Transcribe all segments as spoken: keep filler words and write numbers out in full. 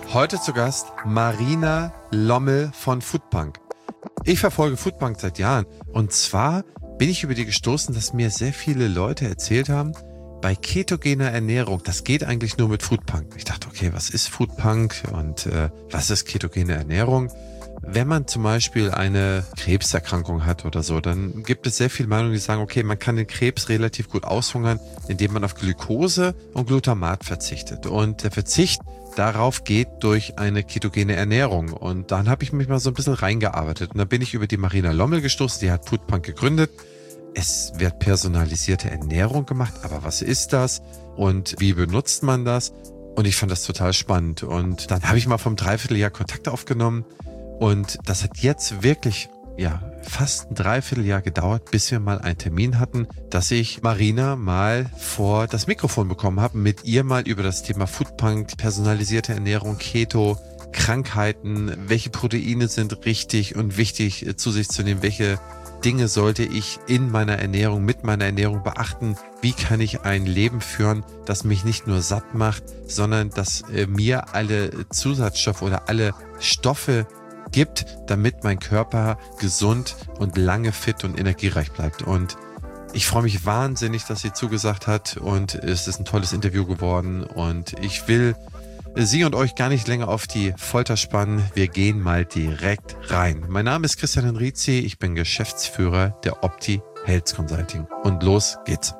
Heute zu Gast Marina Lommel von Foodpunk. Ich verfolge Foodpunk seit Jahren und zwar bin ich über die gestoßen, dass mir sehr viele Leute erzählt haben, bei ketogener Ernährung, das geht eigentlich nur mit Foodpunk. Ich dachte, okay, was ist Foodpunk und äh, was ist ketogene Ernährung? Wenn man zum Beispiel eine Krebserkrankung hat oder so, dann gibt es sehr viele Meinungen, die sagen, okay, man kann den Krebs relativ gut aushungern, indem man auf Glucose und Glutamat verzichtet. Und der Verzicht darauf geht durch eine ketogene Ernährung. Und dann habe ich mich mal so ein bisschen reingearbeitet. Und dann bin ich über die Marina Lommel gestoßen, die hat Foodpunk gegründet. Es wird personalisierte Ernährung gemacht, aber was ist das und wie benutzt man das? Und ich fand das total spannend. Und dann habe ich mal vom Dreivierteljahr Kontakt aufgenommen. Und das hat jetzt wirklich, ja, fast ein Dreivierteljahr gedauert, bis wir mal einen Termin hatten, dass ich Marina mal vor das Mikrofon bekommen habe, mit ihr mal über das Thema Foodpunk, personalisierte Ernährung, Keto, Krankheiten, welche Proteine sind richtig und wichtig zu sich zu nehmen, welche Dinge sollte ich in meiner Ernährung, mit meiner Ernährung beachten, wie kann ich ein Leben führen, das mich nicht nur satt macht, sondern das äh, mir alle Zusatzstoffe oder alle Stoffe gibt, damit mein Körper gesund und lange fit und energiereich bleibt. Und ich freue mich wahnsinnig, dass sie zugesagt hat und es ist ein tolles Interview geworden und ich will Sie und euch gar nicht länger auf die Folter spannen. Wir gehen mal direkt rein. Mein Name ist Christian Henrizi, ich bin Geschäftsführer der Opti Health Consulting. Und los geht's.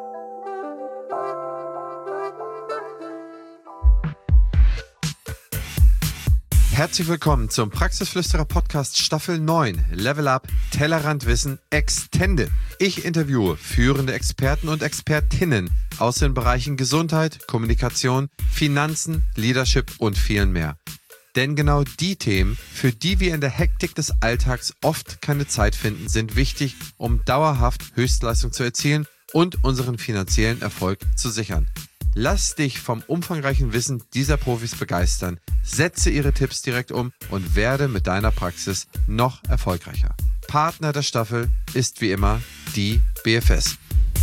Herzlich willkommen zum Praxisflüsterer Podcast Staffel neun, Level Up, Tellerrandwissen Extended. Ich interviewe führende Experten und Expertinnen aus den Bereichen Gesundheit, Kommunikation, Finanzen, Leadership und vielen mehr. Denn genau die Themen, für die wir in der Hektik des Alltags oft keine Zeit finden, sind wichtig, um dauerhaft Höchstleistung zu erzielen und unseren finanziellen Erfolg zu sichern. Lass dich vom umfangreichen Wissen dieser Profis begeistern, setze ihre Tipps direkt um und werde mit deiner Praxis noch erfolgreicher. Partner der Staffel ist wie immer die B F S.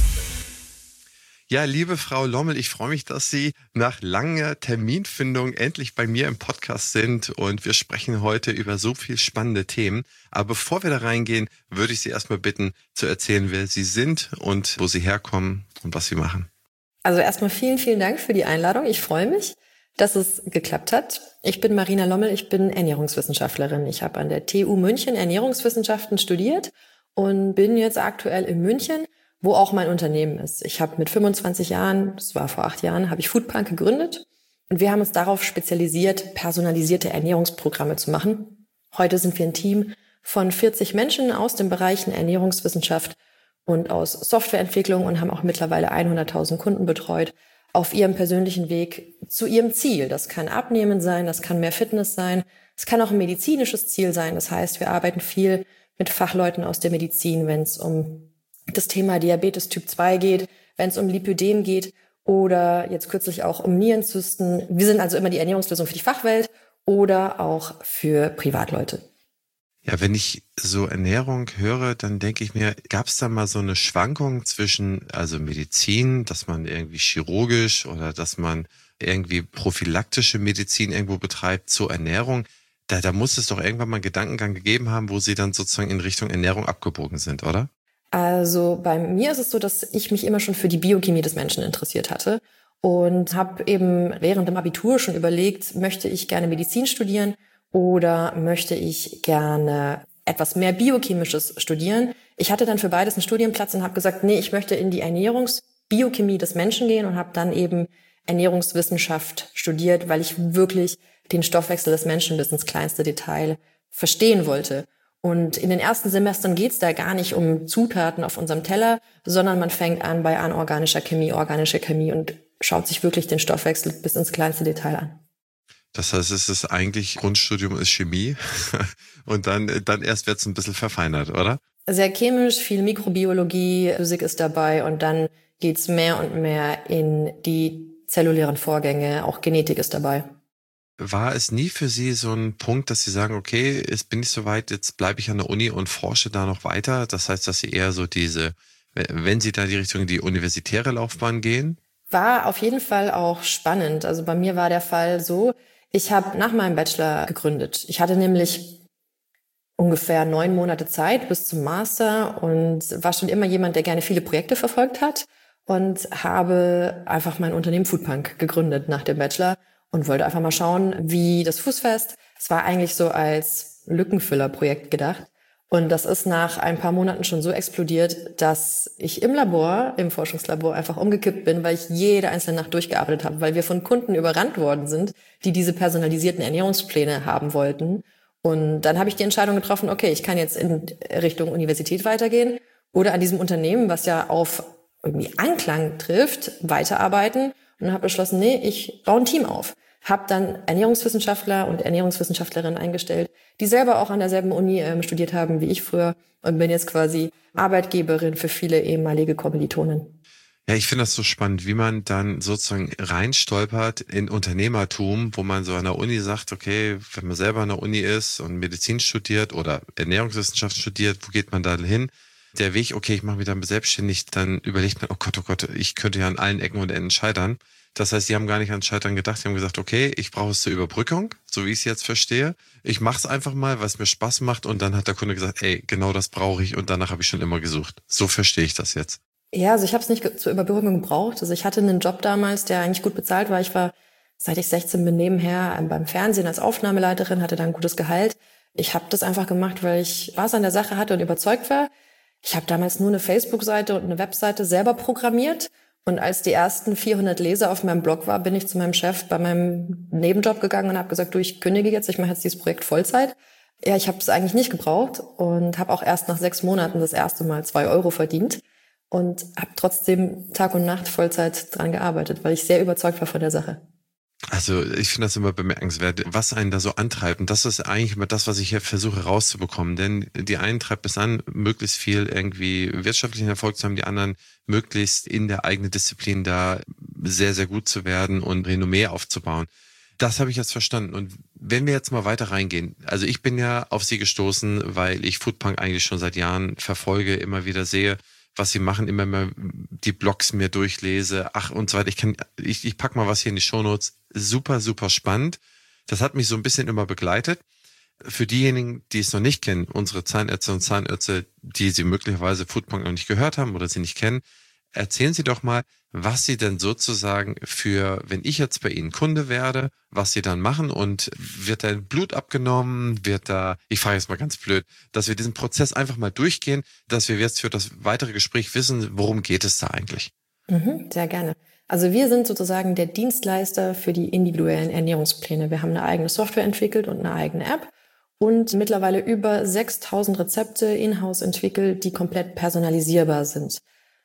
Ja, liebe Frau Lommel, ich freue mich, dass Sie nach langer Terminfindung endlich bei mir im Podcast sind und wir sprechen heute über so viel spannende Themen. Aber bevor wir da reingehen, würde ich Sie erstmal bitten, zu erzählen, wer Sie sind und wo Sie herkommen und was Sie machen. Also erstmal vielen, vielen Dank für die Einladung. Ich freue mich, dass es geklappt hat. Ich bin Marina Lommel, ich bin Ernährungswissenschaftlerin. Ich habe an der T U München Ernährungswissenschaften studiert und bin jetzt aktuell in München, wo auch mein Unternehmen ist. Ich habe mit fünfundzwanzig Jahren, das war vor acht Jahren, habe ich Foodpunk gegründet und wir haben uns darauf spezialisiert, personalisierte Ernährungsprogramme zu machen. Heute sind wir ein Team von vierzig Menschen aus den Bereichen Ernährungswissenschaft und aus Softwareentwicklung und haben auch mittlerweile hunderttausend Kunden betreut auf ihrem persönlichen Weg zu ihrem Ziel. Das kann Abnehmen sein, das kann mehr Fitness sein, es kann auch ein medizinisches Ziel sein. Das heißt, wir arbeiten viel mit Fachleuten aus der Medizin, wenn es um das Thema Diabetes Typ zwei geht, wenn es um Lipödem geht oder jetzt kürzlich auch um Nierenzysten. Wir sind also immer die Ernährungslösung für die Fachwelt oder auch für Privatleute. Ja, wenn ich so Ernährung höre, dann denke ich mir, gab es da mal so eine Schwankung zwischen also Medizin, dass man irgendwie chirurgisch oder dass man irgendwie prophylaktische Medizin irgendwo betreibt zur Ernährung? Da, da muss es doch irgendwann mal einen Gedankengang gegeben haben, wo Sie dann sozusagen in Richtung Ernährung abgebogen sind, oder? Also bei mir ist es so, dass ich mich immer schon für die Biochemie des Menschen interessiert hatte und habe eben während dem Abitur schon überlegt, möchte ich gerne Medizin studieren oder möchte ich gerne etwas mehr Biochemisches studieren? Ich hatte dann für beides einen Studienplatz und habe gesagt, nee, ich möchte in die Ernährungsbiochemie des Menschen gehen und habe dann eben Ernährungswissenschaft studiert, weil ich wirklich den Stoffwechsel des Menschen bis ins kleinste Detail verstehen wollte. Und in den ersten Semestern geht's da gar nicht um Zutaten auf unserem Teller, sondern man fängt an bei anorganischer Chemie, organischer Chemie und schaut sich wirklich den Stoffwechsel bis ins kleinste Detail an. Das heißt, es ist eigentlich, Grundstudium ist Chemie und dann, dann erst wird's ein bisschen verfeinert, oder? Sehr chemisch, viel Mikrobiologie, Physik ist dabei und dann geht's mehr und mehr in die zellulären Vorgänge, auch Genetik ist dabei. War es nie für Sie so ein Punkt, dass Sie sagen, okay, jetzt bin ich soweit, jetzt bleibe ich an der Uni und forsche da noch weiter? Das heißt, dass Sie eher so diese, wenn Sie da die Richtung die universitäre Laufbahn gehen? War auf jeden Fall auch spannend. Also bei mir war der Fall so, Ich habe nach meinem Bachelor gegründet. Ich hatte nämlich ungefähr neun Monate Zeit bis zum Master und war schon immer jemand, der gerne viele Projekte verfolgt hat und habe einfach mein Unternehmen Foodpunk gegründet nach dem Bachelor und wollte einfach mal schauen, wie das fußfasst. Es war eigentlich so als Lückenfüllerprojekt gedacht. Und das ist nach ein paar Monaten schon so explodiert, dass ich im Labor, im Forschungslabor einfach umgekippt bin, weil ich jede einzelne Nacht durchgearbeitet habe, weil wir von Kunden überrannt worden sind, die diese personalisierten Ernährungspläne haben wollten. Und dann habe ich die Entscheidung getroffen, okay, ich kann jetzt in Richtung Universität weitergehen oder an diesem Unternehmen, was ja auf irgendwie Anklang trifft, weiterarbeiten. Und habe beschlossen, nee, ich baue ein Team auf. Habe dann Ernährungswissenschaftler und Ernährungswissenschaftlerinnen eingestellt, die selber auch an derselben Uni ähm, studiert haben wie ich früher und bin jetzt quasi Arbeitgeberin für viele ehemalige Kommilitonen. Ja, ich finde das so spannend, wie man dann sozusagen reinstolpert in Unternehmertum, wo man so an der Uni sagt, okay, wenn man selber an der Uni ist und Medizin studiert oder Ernährungswissenschaft studiert, wo geht man da hin? Der Weg, okay, ich mache mich dann selbstständig, dann überlegt man, oh Gott, oh Gott, ich könnte ja an allen Ecken und Enden scheitern. Das heißt, die haben gar nicht ans Scheitern gedacht, die haben gesagt, okay, ich brauche es zur Überbrückung, so wie ich es jetzt verstehe. Ich mache es einfach mal, weil es mir Spaß macht und dann hat der Kunde gesagt, ey, genau das brauche ich und danach habe ich schon immer gesucht. So verstehe ich das jetzt. Ja, also ich habe es nicht zur Überbrückung gebraucht. Also ich hatte einen Job damals, der eigentlich gut bezahlt war. Ich war, seit ich sechzehn bin, nebenher beim Fernsehen als Aufnahmeleiterin, hatte da ein gutes Gehalt. Ich habe das einfach gemacht, weil ich Spaß an der Sache hatte und überzeugt war. Ich habe damals nur eine Facebook-Seite und eine Webseite selber programmiert. Und als die ersten vierhundert Leser auf meinem Blog war, bin ich zu meinem Chef bei meinem Nebenjob gegangen und habe gesagt, du, ich kündige jetzt, ich mache jetzt dieses Projekt Vollzeit. Ja, ich habe es eigentlich nicht gebraucht und habe auch erst nach sechs Monaten das erste Mal zwei Euro verdient und habe trotzdem Tag und Nacht Vollzeit dran gearbeitet, weil ich sehr überzeugt war von der Sache. Also ich finde das immer bemerkenswert, was einen da so antreibt. Und das ist eigentlich immer das, was ich hier versuche rauszubekommen. Denn die einen treibt es an, möglichst viel irgendwie wirtschaftlichen Erfolg zu haben, die anderen möglichst in der eigenen Disziplin da sehr, sehr gut zu werden und Renommee aufzubauen. Das habe ich jetzt verstanden. Und wenn wir jetzt mal weiter reingehen, also ich bin ja auf Sie gestoßen, weil ich Foodpunk eigentlich schon seit Jahren verfolge, immer wieder sehe, was sie machen, immer mal die Blogs mir durchlese, ach und so weiter. Ich kann, ich, ich pack mal was hier in die Shownotes. Super, super spannend. Das hat mich so ein bisschen immer begleitet. Für diejenigen, die es noch nicht kennen, unsere Zahnärzte und Zahnärzte, die Sie möglicherweise Foodpunk noch nicht gehört haben oder Sie nicht kennen, erzählen Sie doch mal, was Sie denn sozusagen für, wenn ich jetzt bei Ihnen Kunde werde, was Sie dann machen und wird da Blut abgenommen, wird da, ich frage jetzt mal ganz blöd, dass wir diesen Prozess einfach mal durchgehen, dass wir jetzt für das weitere Gespräch wissen, worum geht es da eigentlich? Mhm, sehr gerne. Also wir sind sozusagen der Dienstleister für die individuellen Ernährungspläne. Wir haben eine eigene Software entwickelt und eine eigene App und mittlerweile über sechstausend Rezepte in-house entwickelt, die komplett personalisierbar sind.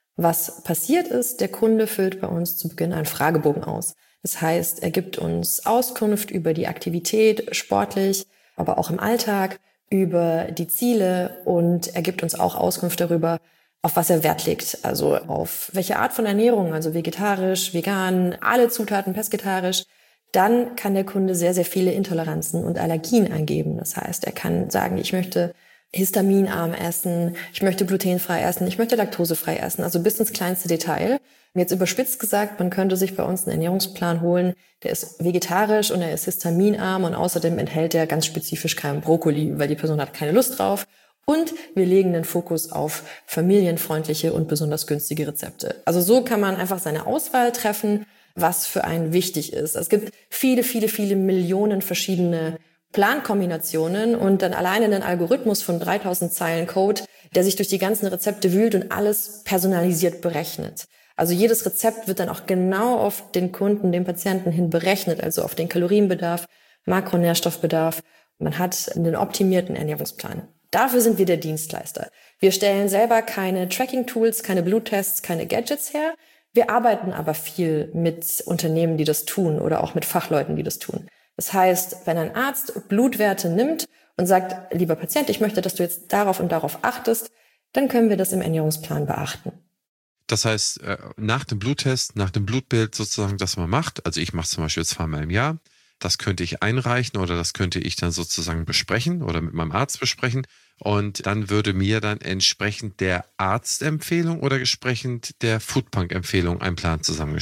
Was passiert ist, der Kunde füllt bei uns zu Beginn einen Fragebogen aus. Das heißt, er gibt uns Auskunft über die Aktivität, sportlich, aber auch im Alltag, über die Ziele und er gibt uns auch Auskunft darüber, auf was er Wert legt. Also auf welche Art von Ernährung, also vegetarisch, vegan, alle Zutaten pesketarisch. Dann kann der Kunde sehr, sehr viele Intoleranzen und Allergien angeben. Das heißt, er kann sagen, ich möchte histaminarm essen, ich möchte glutenfrei essen, ich möchte laktosefrei essen, also bis ins kleinste Detail. Und jetzt überspitzt gesagt, man könnte sich bei uns einen Ernährungsplan holen, der ist vegetarisch und er ist histaminarm und außerdem enthält er ganz spezifisch keinen Brokkoli, weil die Person hat keine Lust drauf. Und wir legen den Fokus auf familienfreundliche und besonders günstige Rezepte. Also so kann man einfach seine Auswahl treffen, was für einen wichtig ist. Es gibt viele, viele, viele Millionen verschiedene Plankombinationen und dann alleine einen Algorithmus von dreitausend Zeilen Code, der sich durch die ganzen Rezepte wühlt und alles personalisiert berechnet. Also jedes Rezept wird dann auch genau auf den Kunden, den Patienten hin berechnet, also auf den Kalorienbedarf, Makronährstoffbedarf. Man hat einen optimierten Ernährungsplan. Dafür sind wir der Dienstleister. Wir stellen selber keine Tracking-Tools, keine Bluttests, keine Gadgets her. Wir arbeiten aber viel mit Unternehmen, die das tun oder auch mit Fachleuten, die das tun. Das heißt, wenn ein Arzt Blutwerte nimmt und sagt, lieber Patient, ich möchte, dass du jetzt darauf und darauf achtest, dann können wir das im Ernährungsplan beachten. Das heißt, nach dem Bluttest, nach dem Blutbild sozusagen, das man macht, also ich mache es zum Beispiel zweimal im Jahr, das könnte ich einreichen oder das könnte ich dann sozusagen besprechen oder mit meinem Arzt besprechen und dann würde mir dann entsprechend der Arztempfehlung oder entsprechend der Foodpunk-Empfehlung ein Plan zusammengestellt.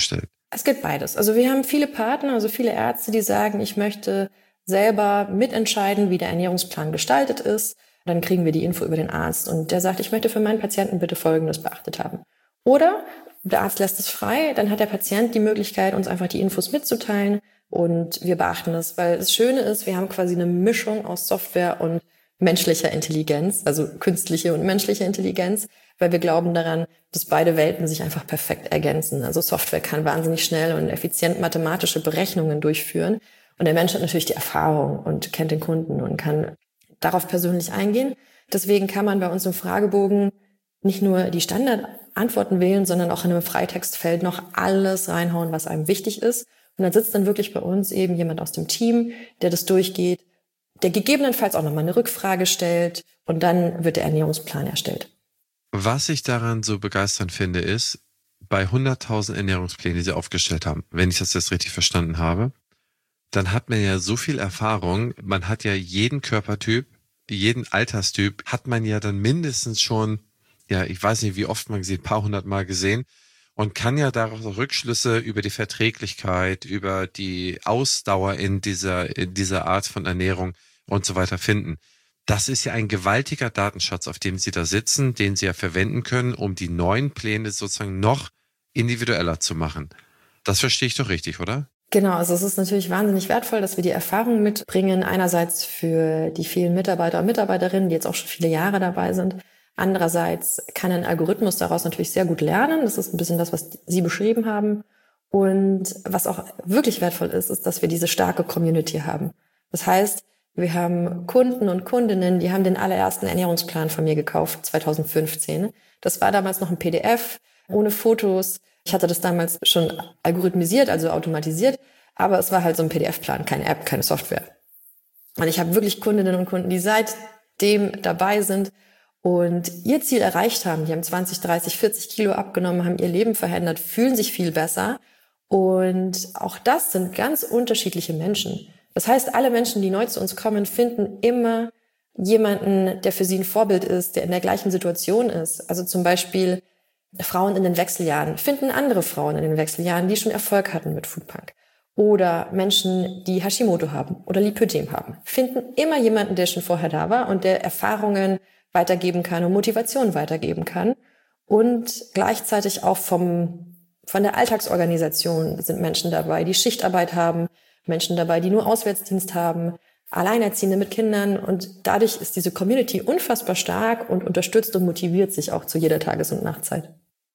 Es gibt beides. Also wir haben viele Partner, also viele Ärzte, die sagen, ich möchte selber mitentscheiden, wie der Ernährungsplan gestaltet ist. Dann kriegen wir die Info über den Arzt und der sagt, ich möchte für meinen Patienten bitte Folgendes beachtet haben. Oder der Arzt lässt es frei, dann hat der Patient die Möglichkeit, uns einfach die Infos mitzuteilen und wir beachten es. Weil das Schöne ist, wir haben quasi eine Mischung aus Software und menschlicher Intelligenz, also künstliche und menschliche Intelligenz, weil wir glauben daran, dass beide Welten sich einfach perfekt ergänzen. Also Software kann wahnsinnig schnell und effizient mathematische Berechnungen durchführen und der Mensch hat natürlich die Erfahrung und kennt den Kunden und kann darauf persönlich eingehen. Deswegen kann man bei uns im Fragebogen nicht nur die Standardantworten wählen, sondern auch in einem Freitextfeld noch alles reinhauen, was einem wichtig ist. Und dann sitzt dann wirklich bei uns eben jemand aus dem Team, der das durchgeht, der gegebenenfalls auch nochmal eine Rückfrage stellt und dann wird der Ernährungsplan erstellt. Was ich daran so begeisternd finde, ist, bei hunderttausend Ernährungsplänen, die Sie aufgestellt haben, wenn ich das jetzt richtig verstanden habe, dann hat man ja so viel Erfahrung, man hat ja jeden Körpertyp, jeden Alterstyp, hat man ja dann mindestens schon, ja, ich weiß nicht, wie oft man gesehen, ein paar hundert Mal gesehen und kann ja daraus auch Rückschlüsse über die Verträglichkeit, über die Ausdauer in dieser, in dieser Art von Ernährung und so weiter finden. Das ist ja ein gewaltiger Datenschatz, auf dem Sie da sitzen, den Sie ja verwenden können, um die neuen Pläne sozusagen noch individueller zu machen. Das verstehe ich doch richtig, oder? Genau, also es ist natürlich wahnsinnig wertvoll, dass wir die Erfahrung mitbringen, einerseits für die vielen Mitarbeiter und Mitarbeiterinnen, die jetzt auch schon viele Jahre dabei sind. Andererseits kann ein Algorithmus daraus natürlich sehr gut lernen. Das ist ein bisschen das, was Sie beschrieben haben. Und was auch wirklich wertvoll ist, ist, dass wir diese starke Community haben. Das heißt, wir haben Kunden und Kundinnen, die haben den allerersten Ernährungsplan von mir gekauft, zwanzig fünfzehn. Das war damals noch ein P D F, ohne Fotos. Ich hatte das damals schon algorithmisiert, also automatisiert, aber es war halt so ein P D F-Plan, keine App, keine Software. Und ich habe wirklich Kundinnen und Kunden, die seitdem dabei sind und ihr Ziel erreicht haben. Die haben zwanzig, dreißig, vierzig Kilo abgenommen, haben ihr Leben verändert, fühlen sich viel besser. Und auch das sind ganz unterschiedliche Menschen. Das heißt, alle Menschen, die neu zu uns kommen, finden immer jemanden, der für sie ein Vorbild ist, der in der gleichen Situation ist. Also zum Beispiel Frauen in den Wechseljahren finden andere Frauen in den Wechseljahren, die schon Erfolg hatten mit Foodpunk. Oder Menschen, die Hashimoto haben oder Lipödem haben, finden immer jemanden, der schon vorher da war und der Erfahrungen weitergeben kann und Motivation weitergeben kann. Und gleichzeitig auch vom, von der Alltagsorganisation sind Menschen dabei, die Schichtarbeit haben, Menschen dabei, die nur Auswärtsdienst haben, Alleinerziehende mit Kindern. Und dadurch ist diese Community unfassbar stark und unterstützt und motiviert sich auch zu jeder Tages- und Nachtzeit.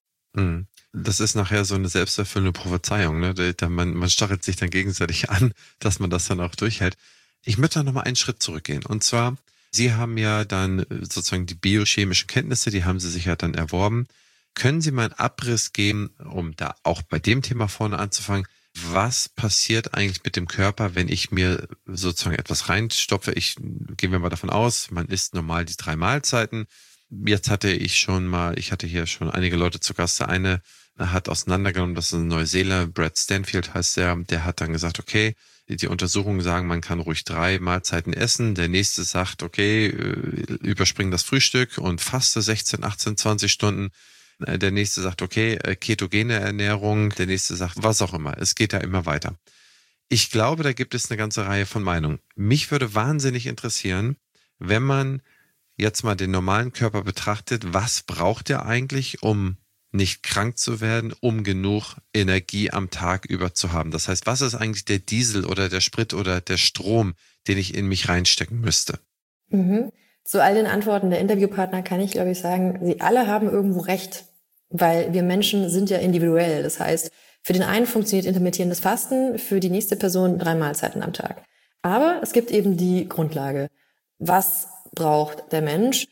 Das ist nachher so eine selbsterfüllende Prophezeiung, ne? Man, man stachelt sich dann gegenseitig an, dass man das dann auch durchhält. Ich möchte noch mal einen Schritt zurückgehen. Und zwar, Sie haben ja dann sozusagen die biochemischen Kenntnisse, die haben Sie sich ja dann erworben. Können Sie mal einen Abriss geben, um da auch bei dem Thema vorne anzufangen? Was passiert eigentlich mit dem Körper, wenn ich mir sozusagen etwas reinstopfe? Ich, gehen wir mal davon aus, man isst normal die drei Mahlzeiten. Jetzt hatte ich schon mal, ich hatte hier schon einige Leute zu Gast. Der eine hat auseinandergenommen, das ist ein Neuseeländer, Brad Stanfield heißt der, der hat dann gesagt, okay, die Untersuchungen sagen, man kann ruhig drei Mahlzeiten essen. Der nächste sagt, okay, überspring das Frühstück und faste sechzehn, achtzehn, zwanzig Stunden. Der nächste sagt, okay, ketogene Ernährung. Der nächste sagt, was auch immer. Es geht ja immer weiter. Ich glaube, da gibt es eine ganze Reihe von Meinungen. Mich würde wahnsinnig interessieren, wenn man jetzt mal den normalen Körper betrachtet, was braucht er eigentlich, um nicht krank zu werden, um genug Energie am Tag über zu haben? Das heißt, was ist eigentlich der Diesel oder der Sprit oder der Strom, den ich in mich reinstecken müsste? Mhm. Zu all den Antworten der Interviewpartner kann ich, glaube ich, sagen, sie alle haben irgendwo recht, weil wir Menschen sind ja individuell. Das heißt, für den einen funktioniert intermittierendes Fasten, für die nächste Person drei Mahlzeiten am Tag. Aber es gibt eben die Grundlage. Was braucht der Mensch?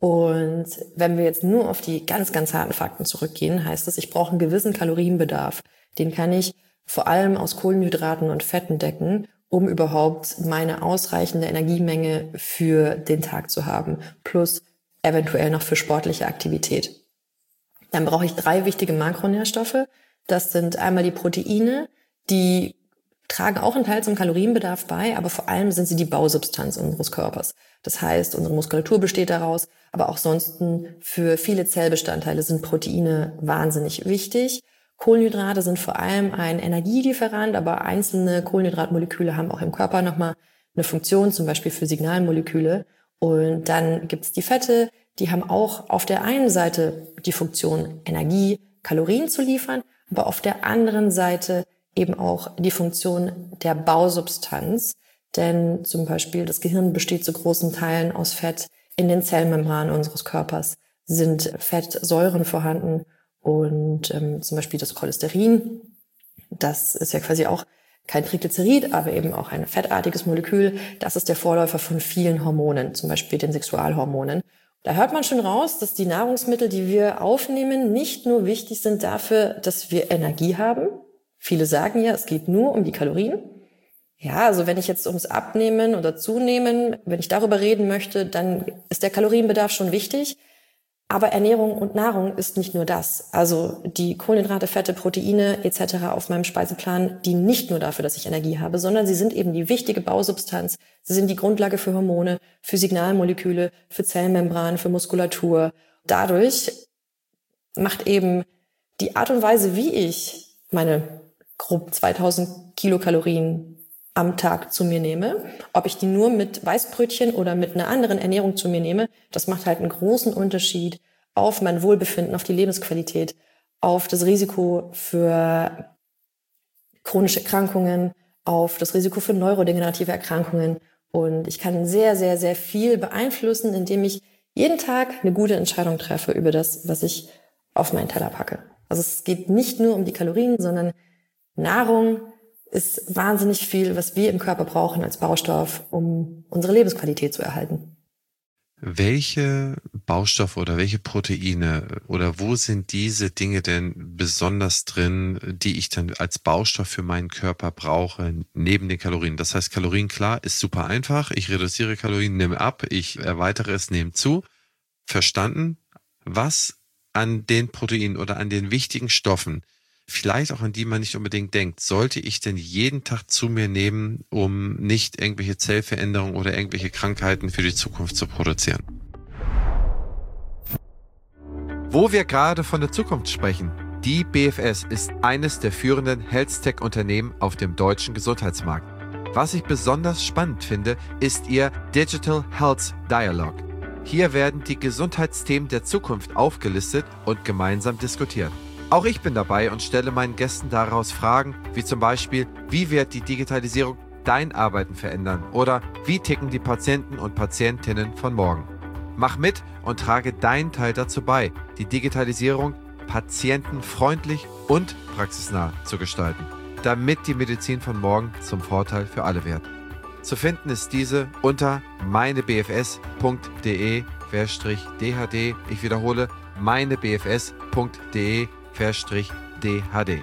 Und wenn wir jetzt nur auf die ganz, ganz harten Fakten zurückgehen, heißt es, ich brauche einen gewissen Kalorienbedarf. Den kann ich vor allem aus Kohlenhydraten und Fetten decken, um überhaupt meine ausreichende Energiemenge für den Tag zu haben, plus eventuell noch für sportliche Aktivität. Dann brauche ich drei wichtige Makronährstoffe. Das sind einmal die Proteine, die tragen auch einen Teil zum Kalorienbedarf bei, aber vor allem sind sie die Bausubstanz unseres Körpers. Das heißt, unsere Muskulatur besteht daraus, aber auch sonst für viele Zellbestandteile sind Proteine wahnsinnig wichtig. Kohlenhydrate sind vor allem ein Energielieferant, aber einzelne Kohlenhydratmoleküle haben auch im Körper nochmal eine Funktion, zum Beispiel für Signalmoleküle. Und dann gibt es die Fette, die haben auch auf der einen Seite die Funktion, Energie, Kalorien zu liefern, aber auf der anderen Seite eben auch die Funktion der Bausubstanz. Denn zum Beispiel das Gehirn besteht zu großen Teilen aus Fett. In den Zellmembranen unseres Körpers sind Fettsäuren vorhanden und ähm, zum Beispiel das Cholesterin. Das ist ja quasi auch kein Triglycerid, aber eben auch ein fettartiges Molekül. Das ist der Vorläufer von vielen Hormonen, zum Beispiel den Sexualhormonen. Da hört man schon raus, dass die Nahrungsmittel, die wir aufnehmen, nicht nur wichtig sind dafür, dass wir Energie haben. Viele sagen ja, es geht nur um die Kalorien. Ja, also wenn ich jetzt ums Abnehmen oder Zunehmen, wenn ich darüber reden möchte, dann ist der Kalorienbedarf schon wichtig. Aber Ernährung und Nahrung ist nicht nur das. Also die Kohlenhydrate, Fette, Proteine et cetera auf meinem Speiseplan dienen nicht nur dafür, dass ich Energie habe, sondern sie sind eben die wichtige Bausubstanz. Sie sind die Grundlage für Hormone, für Signalmoleküle, für Zellmembranen, für Muskulatur. Dadurch macht eben die Art und Weise, wie ich meine grob zweitausend Kilokalorien am Tag zu mir nehme, ob ich die nur mit Weißbrötchen oder mit einer anderen Ernährung zu mir nehme, das macht halt einen großen Unterschied auf mein Wohlbefinden, auf die Lebensqualität, auf das Risiko für chronische Erkrankungen, auf das Risiko für neurodegenerative Erkrankungen. Und ich kann sehr, sehr, sehr viel beeinflussen, indem ich jeden Tag eine gute Entscheidung treffe über das, was ich auf meinen Teller packe. Also es geht nicht nur um die Kalorien, sondern Nahrung ist wahnsinnig viel, was wir im Körper brauchen als Baustoff, um unsere Lebensqualität zu erhalten. Welche Baustoffe oder welche Proteine oder wo sind diese Dinge denn besonders drin, die ich dann als Baustoff für meinen Körper brauche, neben den Kalorien? Das heißt, Kalorien, klar, ist super einfach. Ich reduziere Kalorien, nehme ab, ich erweitere es, nehme zu. Verstanden? Was an den Proteinen oder an den wichtigen Stoffen, vielleicht auch an die man nicht unbedingt denkt, sollte ich denn jeden Tag zu mir nehmen, um nicht irgendwelche Zellveränderungen oder irgendwelche Krankheiten für die Zukunft zu produzieren? Wo wir gerade von der Zukunft sprechen, die B F S ist eines der führenden Health-Tech-Unternehmen auf dem deutschen Gesundheitsmarkt. Was ich besonders spannend finde, ist ihr Digital Health Dialogue. Hier werden die Gesundheitsthemen der Zukunft aufgelistet und gemeinsam diskutiert. Auch ich bin dabei und stelle meinen Gästen daraus Fragen, wie zum Beispiel, wie wird die Digitalisierung dein Arbeiten verändern oder wie ticken die Patienten und Patientinnen von morgen. Mach mit und trage deinen Teil dazu bei, die Digitalisierung patientenfreundlich und praxisnah zu gestalten, damit die Medizin von morgen zum Vorteil für alle wird. Zu finden ist diese unter meinebfs punkt de D H D. Ich wiederhole, meinebfs punkt de D H D.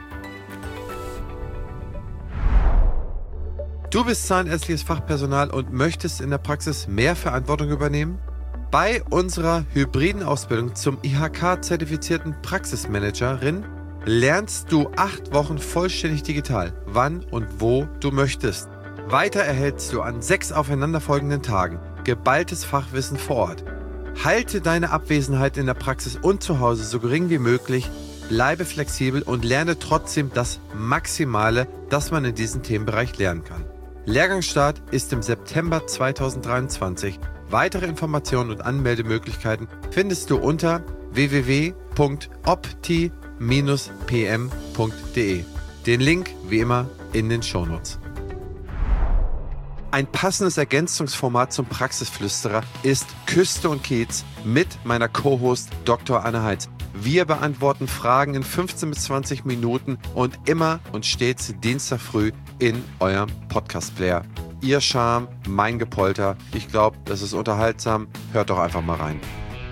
Du bist zahnärztliches Fachpersonal und möchtest in der Praxis mehr Verantwortung übernehmen? Bei unserer hybriden Ausbildung zum I H K-zertifizierten Praxismanagerin lernst du acht Wochen vollständig digital, wann und wo du möchtest. Weiter erhältst du an sechs aufeinanderfolgenden Tagen geballtes Fachwissen vor Ort. Halte deine Abwesenheit in der Praxis und zu Hause so gering wie möglich. Bleibe flexibel und lerne trotzdem das Maximale, das man in diesem Themenbereich lernen kann. Lehrgangsstart ist im September zweitausenddreiundzwanzig. Weitere Informationen und Anmeldemöglichkeiten findest du unter w w w punkt opti Bindestrich p m punkt de. Den Link wie immer in den Shownotes. Ein passendes Ergänzungsformat zum Praxisflüsterer ist Küste und Kiez mit meiner Co-Host Doktor Anne Heitz. Wir beantworten Fragen in fünfzehn bis zwanzig Minuten und immer und stets Dienstag früh in eurem Podcast-Player. Ihr Charme, mein Gepolter. Ich glaube, das ist unterhaltsam. Hört doch einfach mal rein.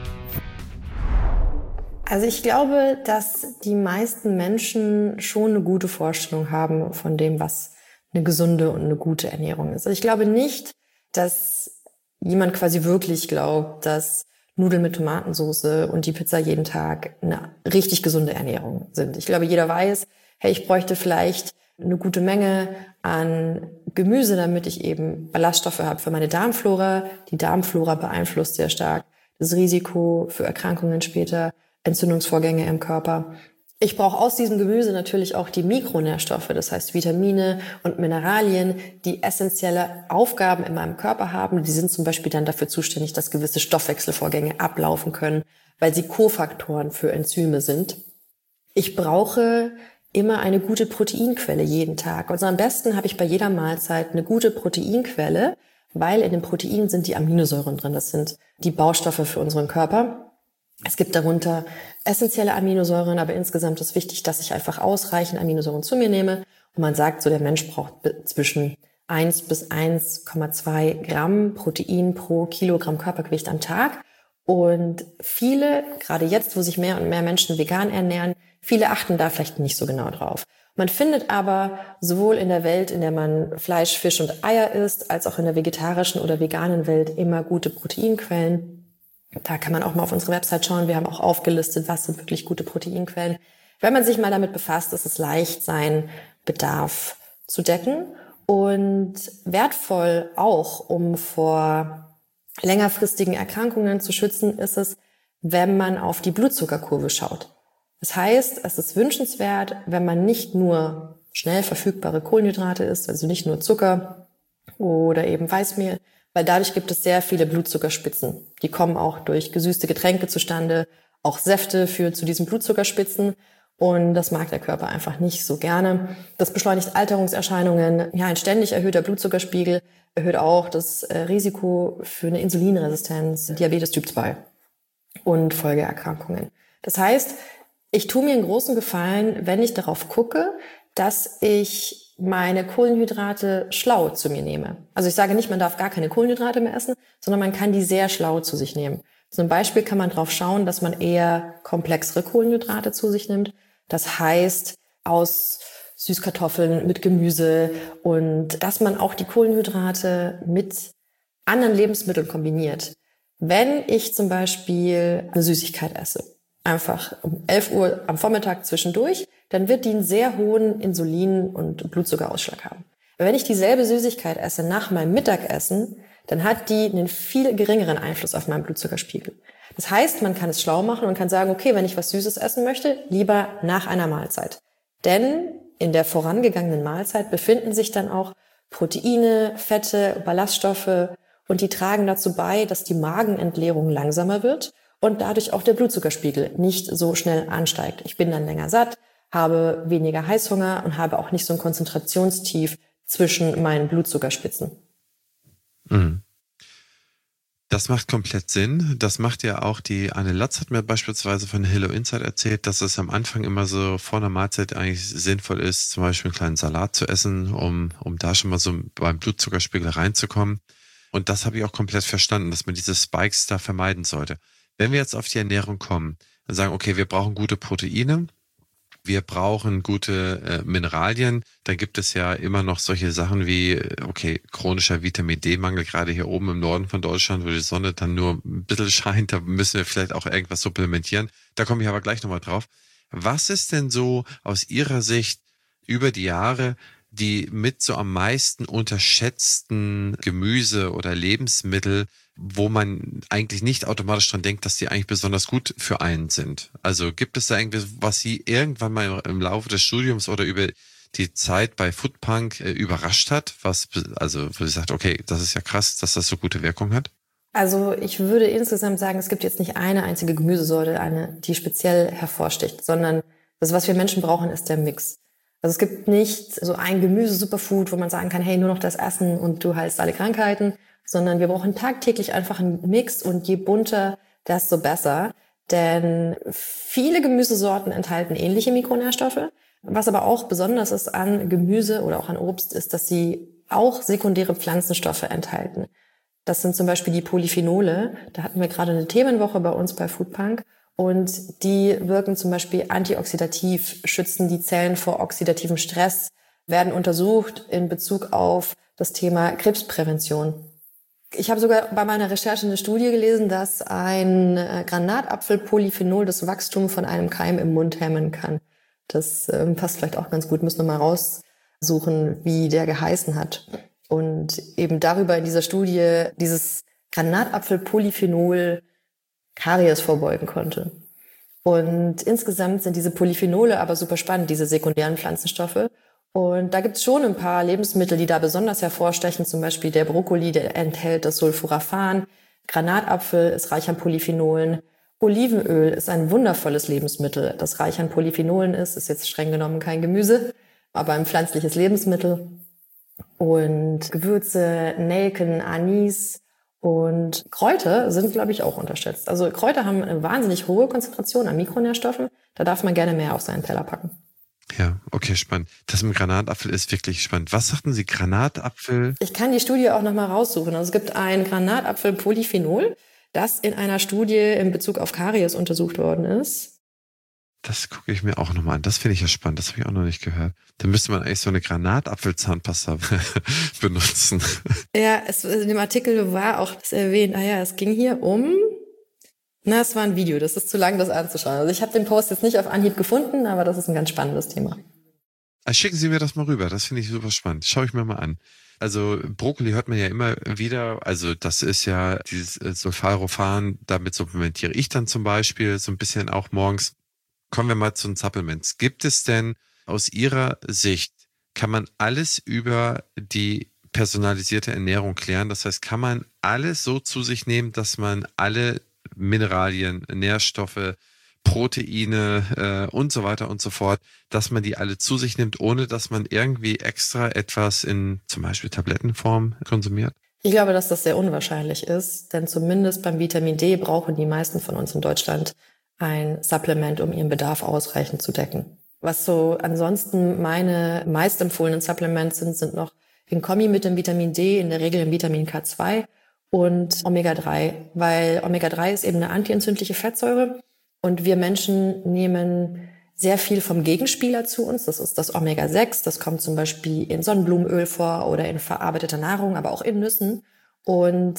Also ich glaube, dass die meisten Menschen schon eine gute Vorstellung haben von dem, was eine gesunde und eine gute Ernährung ist. Also ich glaube nicht, dass jemand quasi wirklich glaubt, dass Nudeln mit Tomatensauce und die Pizza jeden Tag eine richtig gesunde Ernährung sind. Ich glaube, jeder weiß, hey, ich bräuchte vielleicht eine gute Menge an Gemüse, damit ich eben Ballaststoffe habe für meine Darmflora. Die Darmflora beeinflusst sehr stark das Risiko für Erkrankungen später, Entzündungsvorgänge im Körper. Ich brauche aus diesem Gemüse natürlich auch die Mikronährstoffe, das heißt Vitamine und Mineralien, die essentielle Aufgaben in meinem Körper haben. Die sind zum Beispiel dann dafür zuständig, dass gewisse Stoffwechselvorgänge ablaufen können, weil sie Kofaktoren für Enzyme sind. Ich brauche immer eine gute Proteinquelle jeden Tag. Also am besten habe ich bei jeder Mahlzeit eine gute Proteinquelle, weil in den Proteinen sind die Aminosäuren drin. Das sind die Baustoffe für unseren Körper. Es gibt darunter essentielle Aminosäuren, aber insgesamt ist wichtig, dass ich einfach ausreichend Aminosäuren zu mir nehme. Und man sagt so, der Mensch braucht zwischen eins bis eins Komma zwei Gramm Protein pro Kilogramm Körpergewicht am Tag. Und viele, gerade jetzt, wo sich mehr und mehr Menschen vegan ernähren, viele achten da vielleicht nicht so genau drauf. Man findet aber sowohl in der Welt, in der man Fleisch, Fisch und Eier isst, als auch in der vegetarischen oder veganen Welt immer gute Proteinquellen. Da kann man auch mal auf unsere Website schauen. Wir haben auch aufgelistet, was sind wirklich gute Proteinquellen. Wenn man sich mal damit befasst, ist es leicht, seinen Bedarf zu decken und wertvoll auch, um vor längerfristigen Erkrankungen zu schützen, ist es, wenn man auf die Blutzuckerkurve schaut. Das heißt, es ist wünschenswert, wenn man nicht nur schnell verfügbare Kohlenhydrate isst, also nicht nur Zucker oder eben Weißmehl, weil dadurch gibt es sehr viele Blutzuckerspitzen. Die kommen auch durch gesüßte Getränke zustande. Auch Säfte führen zu diesen Blutzuckerspitzen. Und das mag der Körper einfach nicht so gerne. Das beschleunigt Alterungserscheinungen. Ja, ein ständig erhöhter Blutzuckerspiegel erhöht auch das Risiko für eine Insulinresistenz, Diabetes Typ zwei und Folgeerkrankungen. Das heißt, ich tue mir einen großen Gefallen, wenn ich darauf gucke, dass ich meine Kohlenhydrate schlau zu mir nehme. Also ich sage nicht, man darf gar keine Kohlenhydrate mehr essen, sondern man kann die sehr schlau zu sich nehmen. Zum Beispiel kann man drauf schauen, dass man eher komplexere Kohlenhydrate zu sich nimmt. Das heißt, aus Süßkartoffeln mit Gemüse und dass man auch die Kohlenhydrate mit anderen Lebensmitteln kombiniert. Wenn ich zum Beispiel eine Süßigkeit esse, einfach um elf Uhr am Vormittag zwischendurch, dann wird die einen sehr hohen Insulin- und Blutzuckerausschlag haben. Wenn ich dieselbe Süßigkeit esse nach meinem Mittagessen, dann hat die einen viel geringeren Einfluss auf meinen Blutzuckerspiegel. Das heißt, man kann es schlau machen und kann sagen, okay, wenn ich was Süßes essen möchte, lieber nach einer Mahlzeit. Denn in der vorangegangenen Mahlzeit befinden sich dann auch Proteine, Fette, Ballaststoffe und die tragen dazu bei, dass die Magenentleerung langsamer wird und dadurch auch der Blutzuckerspiegel nicht so schnell ansteigt. Ich bin dann länger satt, habe weniger Heißhunger und habe auch nicht so ein Konzentrationstief zwischen meinen Blutzuckerspitzen. Mhm. Das macht komplett Sinn. Das macht ja auch die Anne Latz hat mir beispielsweise von Hello Inside erzählt, dass es am Anfang immer so vor einer Mahlzeit eigentlich sinnvoll ist, zum Beispiel einen kleinen Salat zu essen, um, um da schon mal so beim Blutzuckerspiegel reinzukommen. Und das habe ich auch komplett verstanden, dass man diese Spikes da vermeiden sollte. Wenn wir jetzt auf die Ernährung kommen, dann sagen, okay, wir brauchen gute Proteine, wir brauchen gute äh, Mineralien, dann gibt es ja immer noch solche Sachen wie, okay, chronischer Vitamin D-Mangel, gerade hier oben im Norden von Deutschland, wo die Sonne dann nur ein bisschen scheint, da müssen wir vielleicht auch irgendwas supplementieren. Da komme ich aber gleich nochmal drauf. Was ist denn so aus Ihrer Sicht über die Jahre die mit so am meisten unterschätzten Gemüse oder Lebensmittel, wo man eigentlich nicht automatisch dran denkt, dass die eigentlich besonders gut für einen sind? Also gibt es da irgendwie, was Sie irgendwann mal im Laufe des Studiums oder über die Zeit bei Foodpunk äh, überrascht hat, was, also wo Sie sagt, okay, das ist ja krass, dass das so gute Wirkung hat? Also ich würde insgesamt sagen, es gibt jetzt nicht eine einzige Gemüsesorte, eine, die speziell hervorsticht, sondern das, was wir Menschen brauchen, ist der Mix. Also es gibt nicht so ein Gemüse-Superfood, wo man sagen kann, hey, nur noch das essen und du heilst alle Krankheiten, sondern wir brauchen tagtäglich einfach einen Mix und je bunter, desto besser. Denn viele Gemüsesorten enthalten ähnliche Mikronährstoffe. Was aber auch besonders ist an Gemüse oder auch an Obst, ist, dass sie auch sekundäre Pflanzenstoffe enthalten. Das sind zum Beispiel die Polyphenole. Da hatten wir gerade eine Themenwoche bei uns bei Foodpunk. Und die wirken zum Beispiel antioxidativ, schützen die Zellen vor oxidativem Stress, werden untersucht in Bezug auf das Thema Krebsprävention. Ich habe sogar bei meiner Recherche eine Studie gelesen, dass ein Granatapfel-Polyphenol das Wachstum von einem Keim im Mund hemmen kann. Das äh, passt vielleicht auch ganz gut. Müssen wir mal raussuchen, wie der geheißen hat. Und eben darüber in dieser Studie dieses Granatapfel-Polyphenol Karies vorbeugen konnte. Und insgesamt sind diese Polyphenole aber super spannend, diese sekundären Pflanzenstoffe. Und da gibt's schon ein paar Lebensmittel, die da besonders hervorstechen. Zum Beispiel der Brokkoli, der enthält das Sulforaphan. Granatapfel ist reich an Polyphenolen. Olivenöl ist ein wundervolles Lebensmittel, das reich an Polyphenolen ist. Ist jetzt streng genommen kein Gemüse, aber ein pflanzliches Lebensmittel. Und Gewürze, Nelken, Anis und Kräuter sind, glaube ich, auch unterschätzt. Also Kräuter haben eine wahnsinnig hohe Konzentration an Mikronährstoffen. Da darf man gerne mehr auf seinen Teller packen. Ja, okay, spannend. Das mit Granatapfel ist wirklich spannend. Was sagten Sie, Granatapfel? Ich kann die Studie auch nochmal raussuchen. Also es gibt ein Granatapfel-Polyphenol, das in einer Studie in Bezug auf Karies untersucht worden ist. Das gucke ich mir auch nochmal an. Das finde ich ja spannend. Das habe ich auch noch nicht gehört. Dann müsste man eigentlich so eine Granatapfelzahnpasta benutzen. Ja, es, in dem Artikel war auch das erwähnt. Ah ja, es ging hier um... Na, es war ein Video. Das ist zu lang, das anzuschauen. Also ich habe den Post jetzt nicht auf Anhieb gefunden, aber das ist ein ganz spannendes Thema. Schicken Sie mir das mal rüber. Das finde ich super spannend. Schaue ich mir mal an. Also Brokkoli hört man ja immer wieder, also das ist ja dieses Sulforaphan, damit supplementiere ich dann zum Beispiel so ein bisschen auch morgens. Kommen wir mal zu den Supplements. Gibt es denn aus Ihrer Sicht, kann man alles über die personalisierte Ernährung klären? Das heißt, kann man alles so zu sich nehmen, dass man alle Mineralien, Nährstoffe, Proteine äh, und so weiter und so fort, dass man die alle zu sich nimmt, ohne dass man irgendwie extra etwas in zum Beispiel Tablettenform konsumiert? Ich glaube, dass das sehr unwahrscheinlich ist, denn zumindest beim Vitamin D brauchen die meisten von uns in Deutschland ein Supplement, um ihren Bedarf ausreichend zu decken. Was so ansonsten meine meist empfohlenen Supplements sind, sind noch in Kombi mit dem Vitamin D, in der Regel im Vitamin K zwei und Omega drei, weil Omega drei ist eben eine antientzündliche Fettsäure und wir Menschen nehmen sehr viel vom Gegenspieler zu uns. Das ist das Omega sechs, das kommt zum Beispiel in Sonnenblumenöl vor oder in verarbeiteter Nahrung, aber auch in Nüssen. Und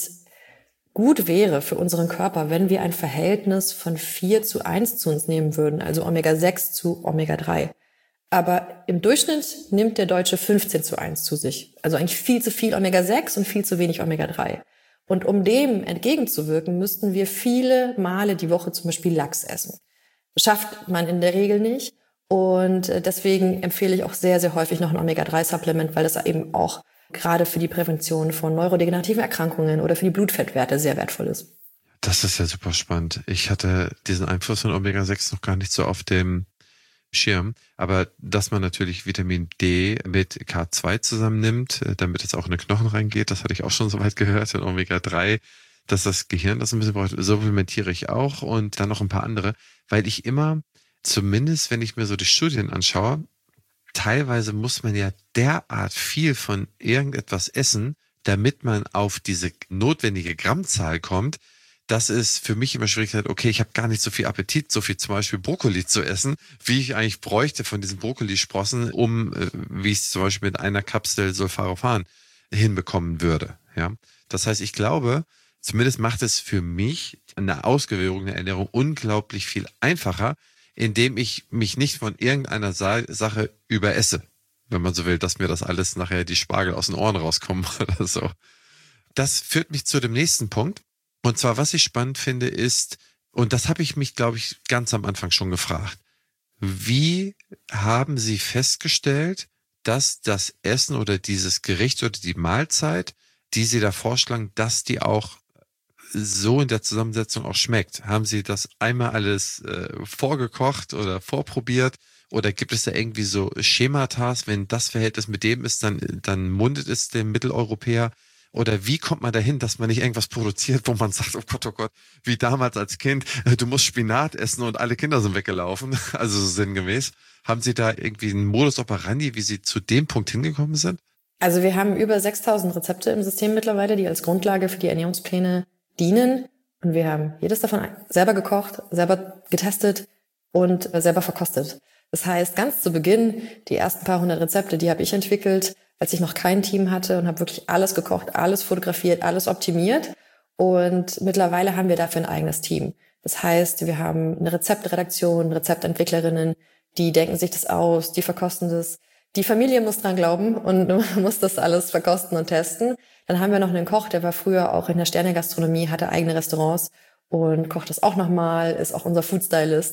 gut wäre für unseren Körper, wenn wir ein Verhältnis von vier zu eins zu uns nehmen würden, also Omega sechs zu Omega drei. Aber im Durchschnitt nimmt der Deutsche fünfzehn zu eins zu sich. Also eigentlich viel zu viel Omega sechs und viel zu wenig Omega drei. Und um dem entgegenzuwirken, müssten wir viele Male die Woche zum Beispiel Lachs essen. Das schafft man in der Regel nicht. Und deswegen empfehle ich auch sehr, sehr häufig noch ein Omega drei Supplement, weil das eben auch gerade für die Prävention von neurodegenerativen Erkrankungen oder für die Blutfettwerte sehr wertvoll ist. Das ist ja super spannend. Ich hatte diesen Einfluss von Omega sechs noch gar nicht so auf dem Schirm, aber dass man natürlich Vitamin D mit K zwei zusammennimmt, damit es auch in den Knochen reingeht, das hatte ich auch schon so weit gehört, und Omega drei, dass das Gehirn das ein bisschen braucht, supplementiere ich auch und dann noch ein paar andere, weil ich immer, zumindest wenn ich mir so die Studien anschaue, teilweise muss man ja derart viel von irgendetwas essen, damit man auf diese notwendige Grammzahl kommt, dass es für mich immer schwierig ist, okay, ich habe gar nicht so viel Appetit, so viel zum Beispiel Brokkoli zu essen, wie ich eigentlich bräuchte von diesen Brokkolisprossen, um, wie ich es zum Beispiel mit einer Kapsel Sulforaphan hinbekommen würde. Ja, das heißt, ich glaube, zumindest macht es für mich eine ausgewogene Ernährung unglaublich viel einfacher, indem ich mich nicht von irgendeiner Sa- Sache überesse, wenn man so will, dass mir das alles nachher die Spargel aus den Ohren rauskommen oder so. Das führt mich zu dem nächsten Punkt. Und zwar, was ich spannend finde, ist, und das habe ich mich, glaube ich, ganz am Anfang schon gefragt, wie haben Sie festgestellt, dass das Essen oder dieses Gericht oder die Mahlzeit, die Sie da vorschlagen, dass die auch so in der Zusammensetzung auch schmeckt? Haben Sie das einmal alles äh, vorgekocht oder vorprobiert? Oder gibt es da irgendwie so Schematas, wenn das Verhältnis mit dem ist, dann, dann mundet es dem Mitteleuropäer? Oder wie kommt man dahin, dass man nicht irgendwas produziert, wo man sagt, oh Gott, oh Gott, wie damals als Kind, du musst Spinat essen und alle Kinder sind weggelaufen, also so sinngemäß. Haben Sie da irgendwie einen Modus operandi, wie Sie zu dem Punkt hingekommen sind? Also wir haben über sechstausend Rezepte im System mittlerweile, die als Grundlage für die Ernährungspläne dienen. Und wir haben jedes davon selber gekocht, selber getestet und selber verkostet. Das heißt, ganz zu Beginn, die ersten paar hundert Rezepte, die habe ich entwickelt, als ich noch kein Team hatte und habe wirklich alles gekocht, alles fotografiert, alles optimiert. Und mittlerweile haben wir dafür ein eigenes Team. Das heißt, wir haben eine Rezeptredaktion, Rezeptentwicklerinnen, die denken sich das aus, die verkosten das. Die Familie muss dran glauben und muss das alles verkosten und testen. Dann haben wir noch einen Koch, der war früher auch in der Sternegastronomie, hatte eigene Restaurants und kocht das auch nochmal, ist auch unser Foodstylist.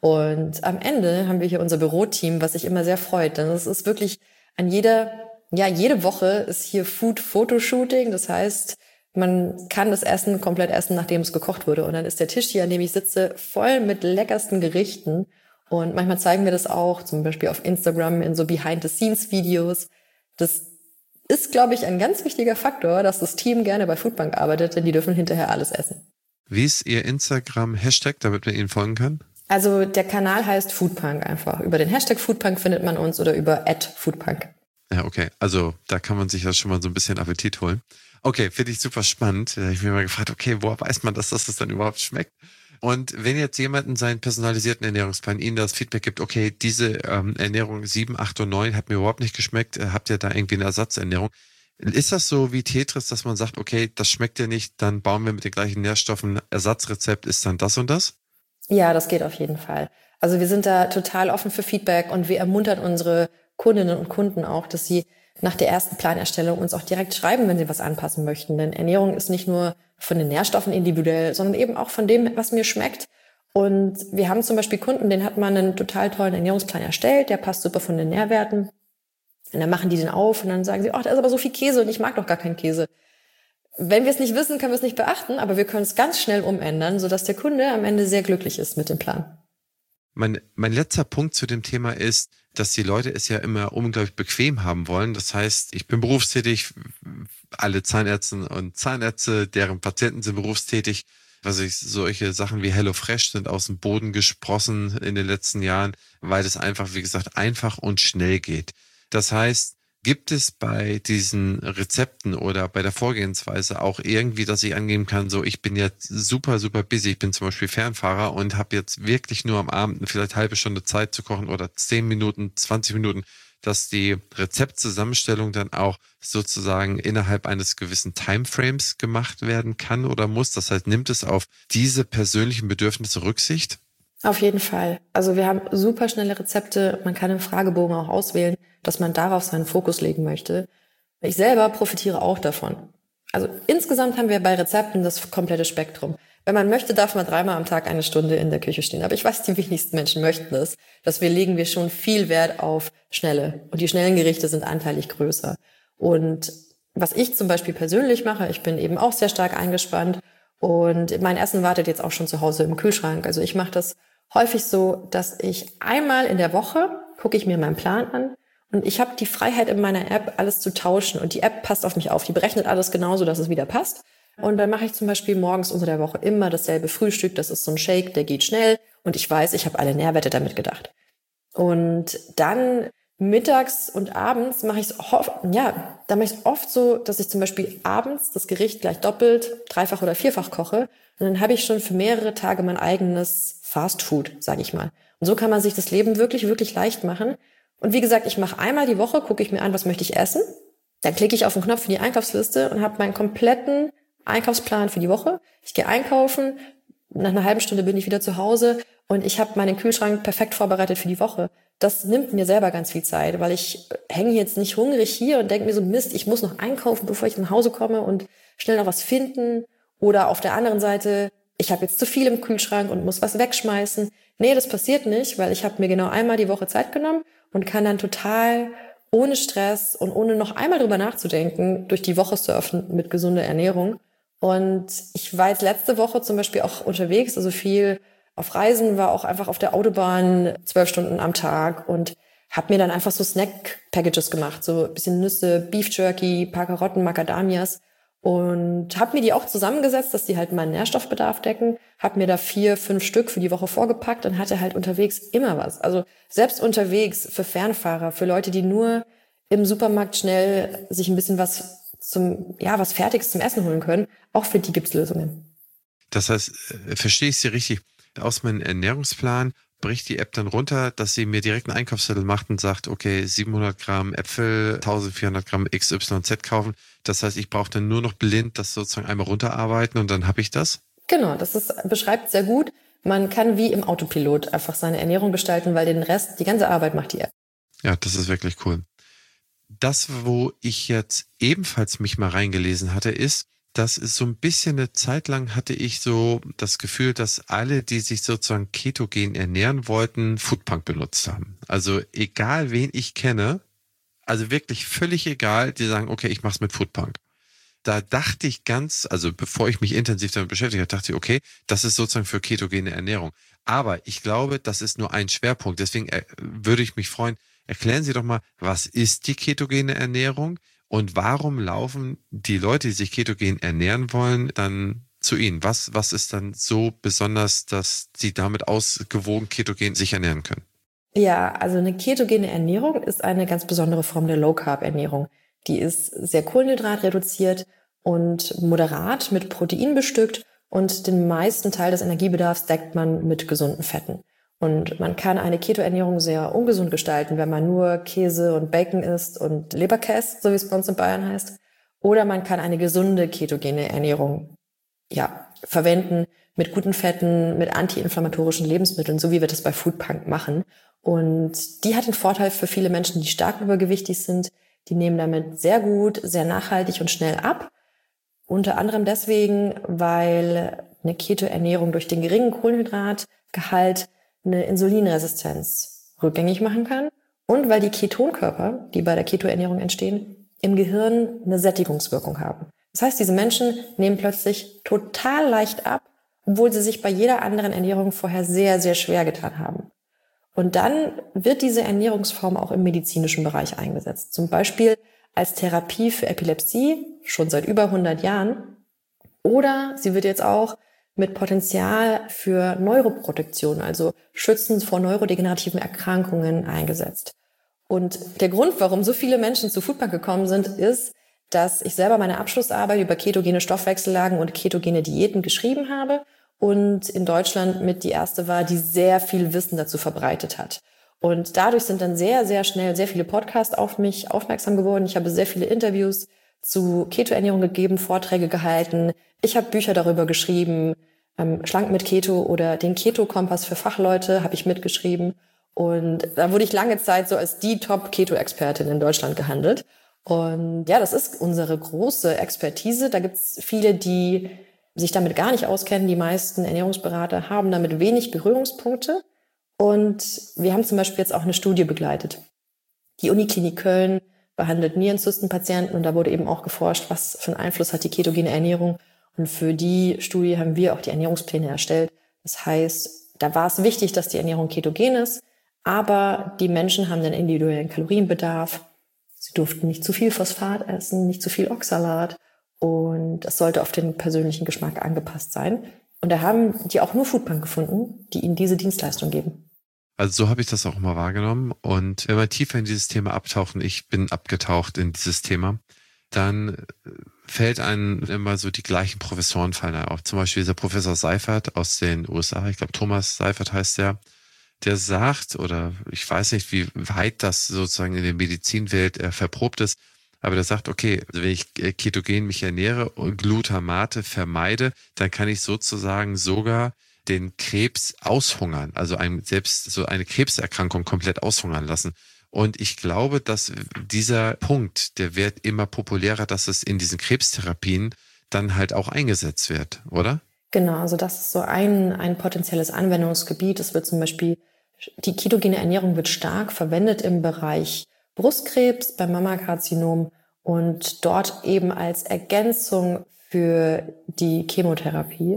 Und am Ende haben wir hier unser Büroteam, was sich immer sehr freut. Denn es ist wirklich an jeder, ja, jede Woche ist hier Food-Fotoshooting. Das heißt, man kann das Essen komplett essen, nachdem es gekocht wurde. Und dann ist der Tisch hier, an dem ich sitze, voll mit leckersten Gerichten. Und manchmal zeigen wir das auch, zum Beispiel auf Instagram in so Behind-the-Scenes-Videos. Das ist, glaube ich, ein ganz wichtiger Faktor, dass das Team gerne bei Foodbank arbeitet, denn die dürfen hinterher alles essen. Wie ist Ihr Instagram-Hashtag, damit man Ihnen folgen kann? Also der Kanal heißt Foodpunk einfach. Über den Hashtag Foodpunk findet man uns oder über at Foodpunk. Ja, okay. Also da kann man sich ja schon mal so ein bisschen Appetit holen. Okay, finde ich super spannend. Da habe ich mich mal gefragt, okay, woher weiß man das, dass das dann überhaupt schmeckt? Und wenn jetzt jemand in seinen personalisierten Ernährungsplan Ihnen das Feedback gibt, okay, diese ähm, Ernährung sieben, acht und neun hat mir überhaupt nicht geschmeckt, äh, habt ihr da irgendwie eine Ersatzernährung? Ist das so wie Tetris, dass man sagt, okay, das schmeckt dir nicht, dann bauen wir mit den gleichen Nährstoffen, Ersatzrezept ist dann das und das? Ja, das geht auf jeden Fall. Also wir sind da total offen für Feedback und wir ermuntern unsere Kundinnen und Kunden auch, dass sie nach der ersten Planerstellung uns auch direkt schreiben, wenn sie was anpassen möchten. Denn Ernährung ist nicht nur von den Nährstoffen individuell, sondern eben auch von dem, was mir schmeckt. Und wir haben zum Beispiel Kunden, denen hat man einen total tollen Ernährungsplan erstellt, der passt super von den Nährwerten. Und dann machen die den auf und dann sagen sie, ach, da ist aber so viel Käse und ich mag doch gar keinen Käse. Wenn wir es nicht wissen, können wir es nicht beachten, aber wir können es ganz schnell umändern, sodass der Kunde am Ende sehr glücklich ist mit dem Plan. Mein, mein letzter Punkt zu dem Thema ist, dass die Leute es ja immer unglaublich bequem haben wollen. Das heißt, ich bin berufstätig, alle Zahnärzte und Zahnärzte, deren Patienten sind berufstätig. Also ich, solche Sachen wie HelloFresh sind aus dem Boden gesprossen in den letzten Jahren, weil es einfach, wie gesagt, einfach und schnell geht. Das heißt, gibt es bei diesen Rezepten oder bei der Vorgehensweise auch irgendwie, dass ich angeben kann, so ich bin jetzt super, super busy, ich bin zum Beispiel Fernfahrer und habe jetzt wirklich nur am Abend eine vielleicht halbe Stunde Zeit zu kochen oder zehn Minuten, zwanzig Minuten, dass die Rezeptzusammenstellung dann auch sozusagen innerhalb eines gewissen Timeframes gemacht werden kann oder muss? Das heißt, nimmt es auf diese persönlichen Bedürfnisse Rücksicht? Auf jeden Fall. Also wir haben super schnelle Rezepte. Man kann im Fragebogen auch auswählen, dass man darauf seinen Fokus legen möchte. Ich selber profitiere auch davon. Also insgesamt haben wir bei Rezepten das komplette Spektrum. Wenn man möchte, darf man dreimal am Tag eine Stunde in der Küche stehen. Aber ich weiß, die wenigsten Menschen möchten das. Deswegen legen wir schon viel Wert auf Schnelle. Und die schnellen Gerichte sind anteilig größer. Und was ich zum Beispiel persönlich mache, ich bin eben auch sehr stark eingespannt. Und mein Essen wartet jetzt auch schon zu Hause im Kühlschrank. Also ich mache das häufig so, dass ich einmal in der Woche gucke ich mir meinen Plan an und ich habe die Freiheit in meiner App, alles zu tauschen. Und die App passt auf mich auf. Die berechnet alles genauso, dass es wieder passt. Und dann mache ich zum Beispiel morgens unter der Woche immer dasselbe Frühstück. Das ist so ein Shake, der geht schnell. Und ich weiß, ich habe alle Nährwerte damit gedacht. Und dann mittags und abends mache ich es oft, ja, da mache ich es oft so, dass ich zum Beispiel abends das Gericht gleich doppelt, dreifach oder vierfach koche. Und dann habe ich schon für mehrere Tage mein eigenes Fast Food, sage ich mal. Und so kann man sich das Leben wirklich, wirklich leicht machen. Und wie gesagt, ich mache einmal die Woche, gucke ich mir an, was möchte ich essen. Dann klicke ich auf den Knopf für die Einkaufsliste und habe meinen kompletten Einkaufsplan für die Woche. Ich gehe einkaufen, nach einer halben Stunde bin ich wieder zu Hause und ich habe meinen Kühlschrank perfekt vorbereitet für die Woche. Das nimmt mir selber ganz viel Zeit, weil ich hänge jetzt nicht hungrig hier und denke mir so, Mist, ich muss noch einkaufen, bevor ich nach Hause komme und schnell noch was finden. Oder auf der anderen Seite, ich habe jetzt zu viel im Kühlschrank und muss was wegschmeißen. Nee, das passiert nicht, weil ich habe mir genau einmal die Woche Zeit genommen und kann dann total ohne Stress und ohne noch einmal drüber nachzudenken, durch die Woche surfen mit gesunder Ernährung. Und ich war jetzt letzte Woche zum Beispiel auch unterwegs, also viel auf Reisen, war auch einfach auf der Autobahn zwölf Stunden am Tag und habe mir dann einfach so Snack-Packages gemacht, so ein bisschen Nüsse, Beef Jerky, paar Karotten, Macadamias und habe mir die auch zusammengesetzt, dass die halt meinen Nährstoffbedarf decken, habe mir da vier, fünf Stück für die Woche vorgepackt und hatte halt unterwegs immer was. Also selbst unterwegs für Fernfahrer, für Leute, die nur im Supermarkt schnell sich ein bisschen was zum, ja, was Fertiges zum Essen holen können, auch für die gibt's Lösungen. Das heißt, verstehe ich Sie richtig? Aus meinem Ernährungsplan bricht die App dann runter, dass sie mir direkt einen Einkaufszettel macht und sagt, okay, siebenhundert Gramm Äpfel, eintausendvierhundert Gramm X Y Z kaufen. Das heißt, ich brauche dann nur noch blind das sozusagen einmal runterarbeiten und dann habe ich das? Genau, das ist, beschreibt sehr gut. Man kann wie im Autopilot einfach seine Ernährung gestalten, weil den Rest, die ganze Arbeit macht die App. Ja, das ist wirklich cool. Das, wo ich jetzt ebenfalls mich mal reingelesen hatte, ist, Das ist so ein bisschen eine Zeit lang hatte ich so das Gefühl, dass alle, die sich sozusagen ketogen ernähren wollten, Foodpunk benutzt haben. Also egal, wen ich kenne, also wirklich völlig egal, die sagen, okay, ich mach's mit Foodpunk. Da dachte ich ganz, also bevor ich mich intensiv damit beschäftigt habe, dachte ich, okay, das ist sozusagen für ketogene Ernährung. Aber ich glaube, das ist nur ein Schwerpunkt. Deswegen äh, würde ich mich freuen, erklären Sie doch mal, was ist die ketogene Ernährung und warum laufen die Leute, die sich ketogen ernähren wollen, dann zu Ihnen? Was, was ist dann so besonders, dass Sie damit ausgewogen ketogen sich ernähren können? Ja, also eine ketogene Ernährung ist eine ganz besondere Form der Low-Carb-Ernährung. Die ist sehr kohlenhydratreduziert und moderat mit Protein bestückt und den meisten Teil des Energiebedarfs deckt man mit gesunden Fetten. Und man kann eine Keto-Ernährung sehr ungesund gestalten, wenn man nur Käse und Bacon isst und Leberkäse, so wie es bei uns in Bayern heißt. Oder man kann eine gesunde ketogene Ernährung ja, verwenden mit guten Fetten, mit antiinflammatorischen Lebensmitteln, so wie wir das bei Foodpunk machen. Und die hat den Vorteil für viele Menschen, die stark übergewichtig sind. Die nehmen damit sehr gut, sehr nachhaltig und schnell ab. Unter anderem deswegen, weil eine Keto-Ernährung durch den geringen Kohlenhydratgehalt eine Insulinresistenz rückgängig machen kann und weil die Ketonkörper, die bei der Keto-Ernährung entstehen, im Gehirn eine Sättigungswirkung haben. Das heißt, diese Menschen nehmen plötzlich total leicht ab, obwohl sie sich bei jeder anderen Ernährung vorher sehr, sehr schwer getan haben. Und dann wird diese Ernährungsform auch im medizinischen Bereich eingesetzt. Zum Beispiel als Therapie für Epilepsie, schon seit über hundert Jahren. Oder sie wird jetzt auch mit Potenzial für Neuroprotektion, also schützend vor neurodegenerativen Erkrankungen eingesetzt. Und der Grund, warum so viele Menschen zu Foodpunk gekommen sind, ist, dass ich selber meine Abschlussarbeit über ketogene Stoffwechsellagen und ketogene Diäten geschrieben habe und in Deutschland mit die erste war, die sehr viel Wissen dazu verbreitet hat. Und dadurch sind dann sehr, sehr schnell sehr viele Podcasts auf mich aufmerksam geworden. Ich habe sehr viele Interviews zu Keto-Ernährung gegeben, Vorträge gehalten. Ich habe Bücher darüber geschrieben, ähm, Schlank mit Keto oder den Keto-Kompass für Fachleute habe ich mitgeschrieben. Und da wurde ich lange Zeit so als die Top-Keto-Expertin in Deutschland gehandelt. Und ja, das ist unsere große Expertise. Da gibt es viele, die sich damit gar nicht auskennen. Die meisten Ernährungsberater haben damit wenig Berührungspunkte. Und wir haben zum Beispiel jetzt auch eine Studie begleitet. Die Uniklinik Köln behandelt Nierenzystenpatienten und da wurde eben auch geforscht, was für einen Einfluss hat die ketogene Ernährung. Und für die Studie haben wir auch die Ernährungspläne erstellt. Das heißt, da war es wichtig, dass die Ernährung ketogen ist, aber die Menschen haben den individuellen Kalorienbedarf. Sie durften nicht zu viel Phosphat essen, nicht zu viel Oxalat und es sollte auf den persönlichen Geschmack angepasst sein. Und da haben die auch nur Foodpunk gefunden, die ihnen diese Dienstleistung geben. Also so habe ich das auch mal wahrgenommen. Und wenn wir tiefer in dieses Thema abtauchen, ich bin abgetaucht in dieses Thema, dann fällt einem immer so die gleichen Professoren fallen auf. Zum Beispiel dieser Professor Seifert aus den U S A, ich glaube Thomas Seifert heißt der, der sagt, oder ich weiß nicht, wie weit das sozusagen in der Medizinwelt äh, verprobt ist, aber der sagt, okay, also wenn ich ketogen mich ernähre und Glutamate vermeide, dann kann ich sozusagen sogar den Krebs aushungern, also einem selbst so eine Krebserkrankung komplett aushungern lassen. Und ich glaube, dass dieser Punkt, der wird immer populärer, dass es in diesen Krebstherapien dann halt auch eingesetzt wird, oder? Genau, also das ist so ein, ein potenzielles Anwendungsgebiet. Es wird zum Beispiel, die ketogene Ernährung wird stark verwendet im Bereich Brustkrebs, beim Mammakarzinom und dort eben als Ergänzung für die Chemotherapie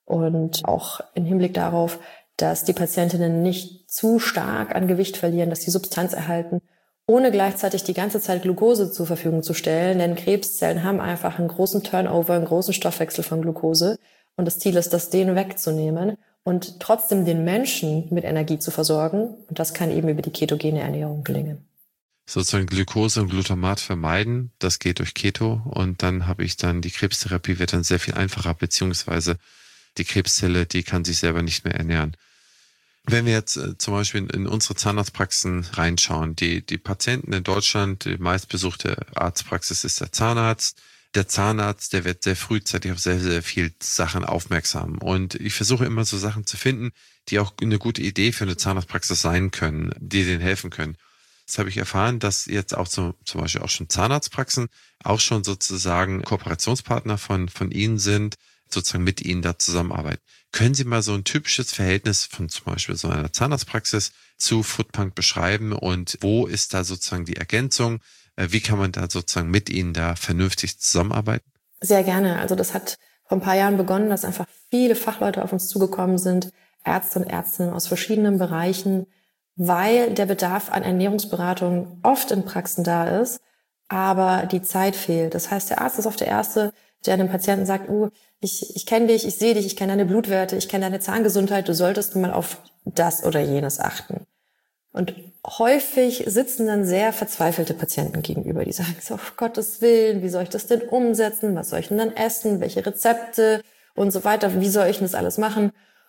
und auch im Hinblick darauf, dass die Patientinnen nicht zu stark an Gewicht verlieren, dass sie Substanz erhalten, ohne gleichzeitig die ganze Zeit Glucose zur Verfügung zu stellen, denn Krebszellen haben einfach einen großen Turnover, einen großen Stoffwechsel von Glucose und das Ziel ist, das denen wegzunehmen und trotzdem den Menschen mit Energie zu versorgen und das kann eben über die ketogene Ernährung gelingen. Sozusagen Glucose und Glutamat vermeiden, das geht durch Keto und dann habe ich dann, die Krebstherapie wird dann sehr viel einfacher, beziehungsweise die Krebszelle, die kann sich selber nicht mehr ernähren. Wenn wir jetzt äh, zum Beispiel in, in unsere Zahnarztpraxen reinschauen, die, die Patienten in Deutschland, die meistbesuchte Arztpraxis ist der Zahnarzt. Der Zahnarzt, der wird sehr frühzeitig auf sehr, sehr viel Sachen aufmerksam. Und ich versuche immer so Sachen zu finden, die auch eine gute Idee für eine Zahnarztpraxis sein können, die denen helfen können. Das habe ich erfahren, dass jetzt auch so, zum Beispiel auch schon Zahnarztpraxen auch schon sozusagen Kooperationspartner von, von Ihnen sind, sozusagen mit Ihnen da zusammenarbeiten. Können Sie mal so ein typisches Verhältnis von zum Beispiel so einer Zahnarztpraxis zu Foodpunk beschreiben und wo ist da sozusagen die Ergänzung? Wie kann man da sozusagen mit Ihnen da vernünftig zusammenarbeiten? Sehr gerne. Also das hat vor ein paar Jahren begonnen, dass einfach viele Fachleute auf uns zugekommen sind, Ärzte und Ärztinnen aus verschiedenen Bereichen, weil der Bedarf an Ernährungsberatung oft in Praxen da ist, aber die Zeit fehlt. Das heißt, der Arzt ist oft der Erste, der dem Patienten sagt, uh, ich, ich kenne dich, ich sehe dich, ich kenne deine Blutwerte, ich kenne deine Zahngesundheit, du solltest mal auf das oder jenes achten. Und häufig sitzen dann sehr verzweifelte Patienten gegenüber, die sagen, so, auf Gottes Willen, wie soll ich das denn umsetzen? Was soll ich denn dann essen? Welche Rezepte und so weiter? Wie soll ich denn das alles machen?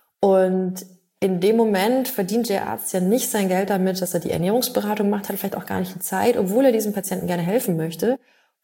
Und in dem Moment verdient der Arzt ja nicht sein Geld damit, dass er die Ernährungsberatung macht, hat vielleicht auch gar nicht die Zeit, obwohl er diesem Patienten gerne helfen möchte.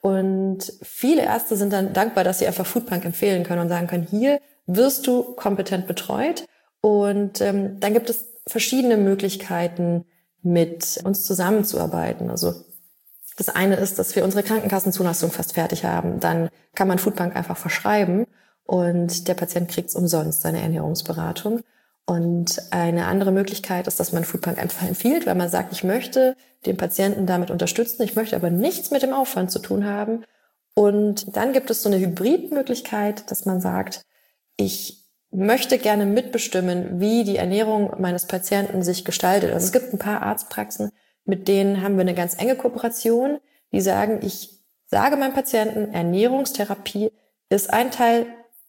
Und viele Ärzte sind dann dankbar, dass sie einfach Foodpunk empfehlen können und sagen können, hier wirst du kompetent betreut. Und ähm, dann gibt es verschiedene Möglichkeiten, mit uns zusammenzuarbeiten. Also das eine ist, dass wir unsere Krankenkassenzulassung fast fertig haben. Dann kann man Foodpunk einfach verschreiben und der Patient kriegt es umsonst, seine Ernährungsberatung. Und eine andere Möglichkeit ist, dass man Foodpunk einfach empfiehlt, weil man sagt, ich möchte den Patienten damit unterstützen, ich möchte aber nichts mit dem Aufwand zu tun haben. Und dann gibt es so eine Hybridmöglichkeit, dass man sagt, ich möchte gerne mitbestimmen, wie die Ernährung meines Patienten sich gestaltet. Also es gibt ein paar Arztpraxen, mit denen haben wir eine ganz enge Kooperation, die sagen, ich sage meinem Patienten, Ernährungstherapie ist ein Teil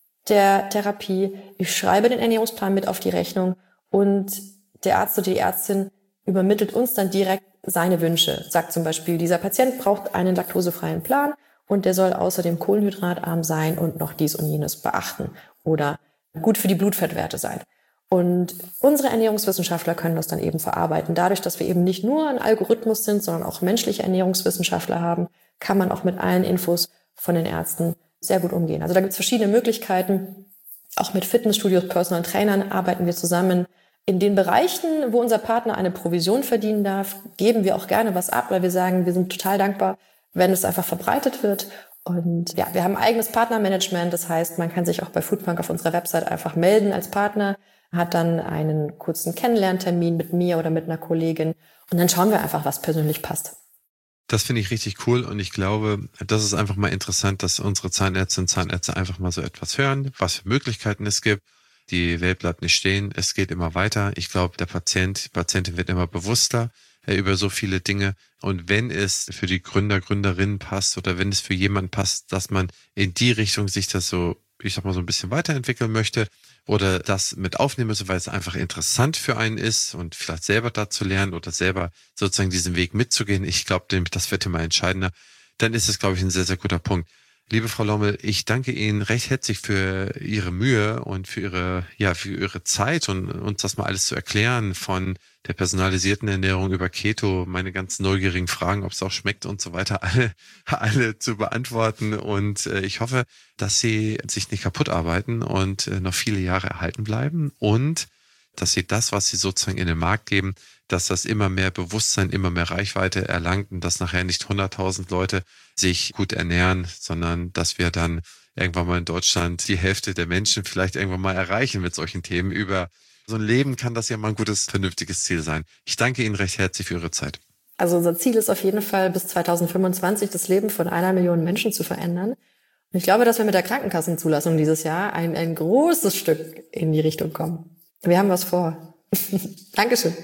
der Therapie. Ich schreibe den Ernährungsplan mit auf die Rechnung und der Arzt oder die Ärztin übermittelt uns dann direkt seine Wünsche. Sagt zum Beispiel, dieser Patient braucht einen laktosefreien Plan und der soll außerdem kohlenhydratarm sein und noch dies und jenes beachten oder gut für die Blutfettwerte sein. Und unsere Ernährungswissenschaftler können das dann eben verarbeiten. Dadurch, dass wir eben nicht nur ein Algorithmus sind, sondern auch menschliche Ernährungswissenschaftler haben, kann man auch mit allen Infos von den Ärzten sehr gut umgehen. Also da gibt es verschiedene Möglichkeiten. Auch mit Fitnessstudios, Personal Trainern arbeiten wir zusammen. In den Bereichen, wo unser Partner eine Provision verdienen darf, geben wir auch gerne was ab, weil wir sagen, wir sind total dankbar, wenn es einfach verbreitet wird. Und ja, wir haben ein eigenes Partnermanagement. Das heißt, man kann sich auch bei Foodpunk auf unserer Website einfach melden als Partner, hat dann einen kurzen Kennenlerntermin mit mir oder mit einer Kollegin. Und dann schauen wir einfach, was persönlich passt. Das finde ich richtig cool und ich glaube, das ist einfach mal interessant, dass unsere Zahnärztinnen und Zahnärzte einfach mal so etwas hören, was für Möglichkeiten es gibt. Die Welt bleibt nicht stehen, es geht immer weiter. Ich glaube, der Patient, die Patientin wird immer bewusster äh, über so viele Dinge. Und wenn es für die Gründer, Gründerinnen passt oder wenn es für jemanden passt, dass man in die Richtung sich das so, ich sag mal, so ein bisschen weiterentwickeln möchte oder das mit aufnehmen müssen, weil es einfach interessant für einen ist und vielleicht selber da zu lernen oder selber sozusagen diesen Weg mitzugehen, ich glaube, das wird immer entscheidender, dann ist es, glaube ich, ein sehr, sehr guter Punkt. Liebe Frau Lommel, ich danke Ihnen recht herzlich für Ihre Mühe und für Ihre, ja, für Ihre Zeit und uns das mal alles zu erklären von der personalisierten Ernährung über Keto, meine ganzen neugierigen Fragen, ob es auch schmeckt und so weiter, alle, alle zu beantworten. Und äh, ich hoffe, dass Sie sich nicht kaputt arbeiten und äh, noch viele Jahre erhalten bleiben und dass Sie das, was Sie sozusagen in den Markt geben, dass das immer mehr Bewusstsein, immer mehr Reichweite erlangt und dass nachher nicht hunderttausend Leute sich gut ernähren, sondern dass wir dann irgendwann mal in Deutschland die Hälfte der Menschen vielleicht irgendwann mal erreichen mit solchen Themen. Über so ein Leben kann das ja mal ein gutes, vernünftiges Ziel sein. Ich danke Ihnen recht herzlich für Ihre Zeit. Also unser Ziel ist auf jeden Fall, bis zweitausendfünfundzwanzig das Leben von einer Million Menschen zu verändern. Und ich glaube, dass wir mit der Krankenkassenzulassung dieses Jahr ein, ein großes Stück in die Richtung kommen. Wir haben was vor. Dankeschön.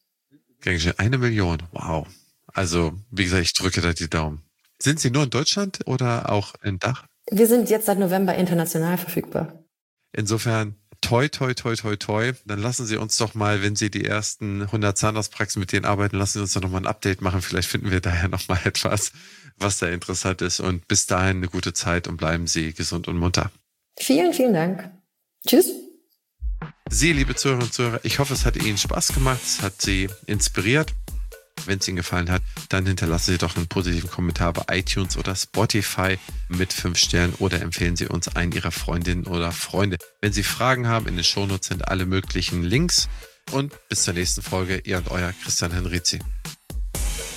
Eine Million, wow. Also, wie gesagt, ich drücke da die Daumen. Sind Sie nur in Deutschland oder auch in Dach? Wir sind jetzt seit November international verfügbar. Insofern, toi, toi, toi, toi, toi. Dann lassen Sie uns doch mal, wenn Sie die ersten hundert Zahnarztpraxen mit denen arbeiten, lassen Sie uns doch nochmal ein Update machen. Vielleicht finden wir daher nochmal etwas, was da interessant ist. Und bis dahin eine gute Zeit und bleiben Sie gesund und munter. Vielen, vielen Dank. Tschüss. Sie, liebe Zuhörerinnen und Zuhörer, ich hoffe, es hat Ihnen Spaß gemacht, es hat Sie inspiriert. Wenn es Ihnen gefallen hat, dann hinterlassen Sie doch einen positiven Kommentar bei iTunes oder Spotify mit fünf Sternen oder empfehlen Sie uns einen Ihrer Freundinnen oder Freunde. Wenn Sie Fragen haben, in den Shownotes sind alle möglichen Links. Und bis zur nächsten Folge, Ihr und Euer Christian Henrizi.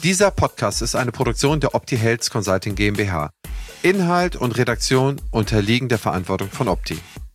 Dieser Podcast ist eine Produktion der Opti Health Consulting GmbH. Inhalt und Redaktion unterliegen der Verantwortung von Opti.